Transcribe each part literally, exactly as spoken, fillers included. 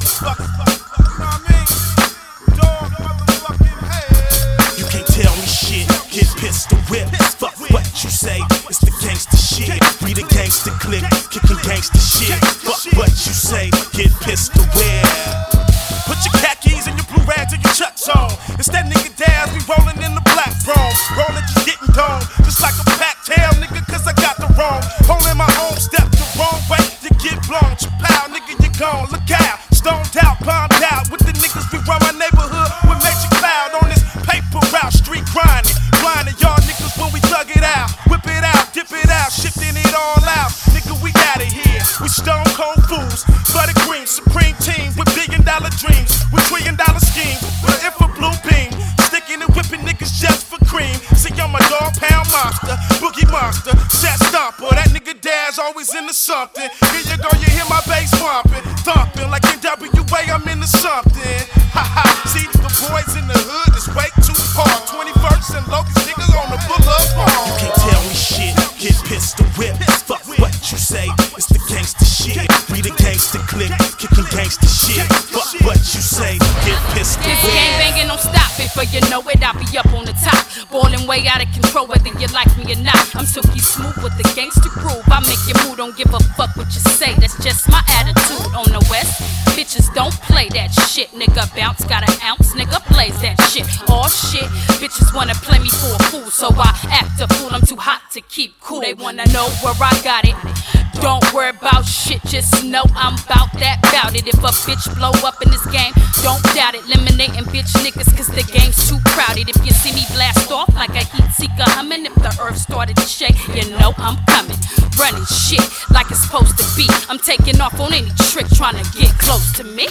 motherfucker. Know what I mean? Dog motherfucking head. You can't tell me shit, get pistol whipped. Fuck what you say, it's the gangsta shit. We the gangsta clique, kicking gangsta shit. Fuck what you say, get pistol whipped. Put your khakis and your blue rags and your chucks on. Instead, nigga, dads be rolling in the black throne. Rolling, just getting dome. Just like a pack tail, nigga, cause I got the wrong. Holding my own step the wrong way, you get blown. Chappelle, nigga, you gone. Look out, stoned out, bombed out. With the niggas, we run my neighborhood with Major Cloud on this paper route. Street grinding, blinding y'all niggas when we thug it out. Whip it out, dip it out, shifting it all out. Nigga, we got it here. We stone cold fools, butter green, supreme team with billion dollar dreams, with trillion dollar schemes, with if a blue beam, sticking and whipping niggas just for cream. See, I'm a dog pound monster, boogie monster, set stomper. That nigga dad's always into something. Here you go, you hear my bass bumping, thumping like N W A, I'm into something. Ha ha, see, the boys in the hood is way too hard. twenty-first and locust niggas on the boulevard. You can't tell me shit, get pistol whipped. Fuck what you say, it's the gangsta shit. We the gangsta clique, kicking gangsta shit. Fuck what you say, get pistol This whipped. gang banging, don't stop it, for you know it, I'll be up on the top. Ballin' way out of control, whether you like me or not. I'm silky smooth with the gangsta groove. I make you move, don't give a fuck what you say. That's just my attitude on the west. Bitches don't play that shit, nigga. Bounce got an ounce, nigga plays that shit. All shit, bitches wanna play me for a fool, so I act a fool. I'm too hot to keep cool. They wanna know where I got it. Don't worry about shit, just know I'm bout that, bout it. If a bitch blow up in this game, don't doubt it. Eliminating bitch niggas, cause the game's too crowded. If you see me blast off like a heat seeker humming, if the earth started to shake, you know I'm coming. Running shit like it's supposed to be. I'm taking off on any trick trying to get close to me.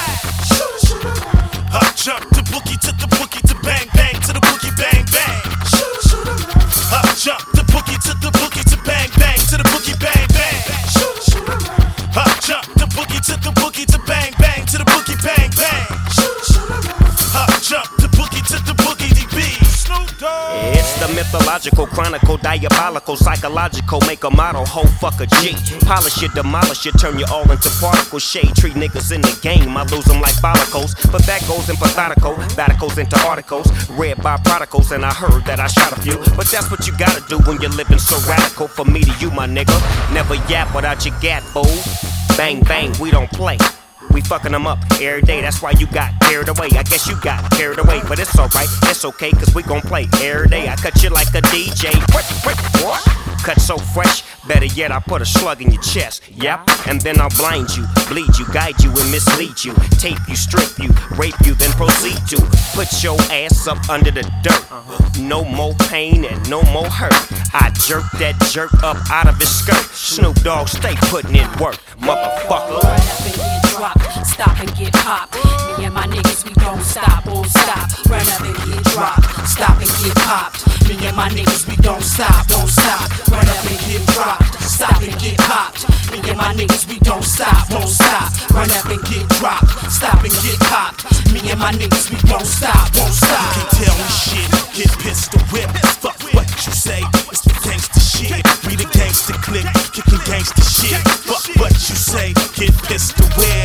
Hot jump to boogie to the boogie to bang bang to the boogie bang bang. Hot jump to boogie to the boogie to bang bang to the boogie bang bang. Hot jump to boogie to the boogie to bang bang to the boogie bang bang. Hot jump to boogie to the boogie D B. It's the mythological, chronicle, diabolical, psychological, make a model, hoe, fuck a G. Polish it, demolish it, turn you all into particle shade. Treat niggas in the game, I lose them like follicles. But that goes in pathetical, that goes into articles, read by prodigals, and I heard that I shot a few. But that's what you gotta do when you're living so radical. For me to you, my nigga, never yap without your gat, fool. Bang, bang, we don't play. We fucking them up every day, that's why you got carried away. I guess you got carried away, but it's alright, it's okay, cause we gon' play every day. I cut you like a D J. What, what, what? Cut so fresh, better yet, I put a slug in your chest. Yep, and then I'll blind you, bleed you, guide you, and mislead you. Tape you, strip you, rape you, then proceed to put your ass up under the dirt. No more pain and no more hurt. I jerk that jerk up out of his skirt. Snoop Dogg, stay putting in work, motherfucker. Drop, stop and get popped. Me and my niggas, we don't stop, won't stop. Run up and get dropped, stop and get popped. Me and my niggas, we don't stop, won't stop. Run up and get dropped, stop and get popped. Me and my niggas, we don't stop, won't stop. Run up and get dropped, stop and get popped. Me and my niggas, we don't stop, won't stop. You can't tell me shit, get pistol whipped. Fuck what you say, it's the gangsta shit. We the gangsta clique, kicking gangsta shit. Fuck what you say, get pistol whipped.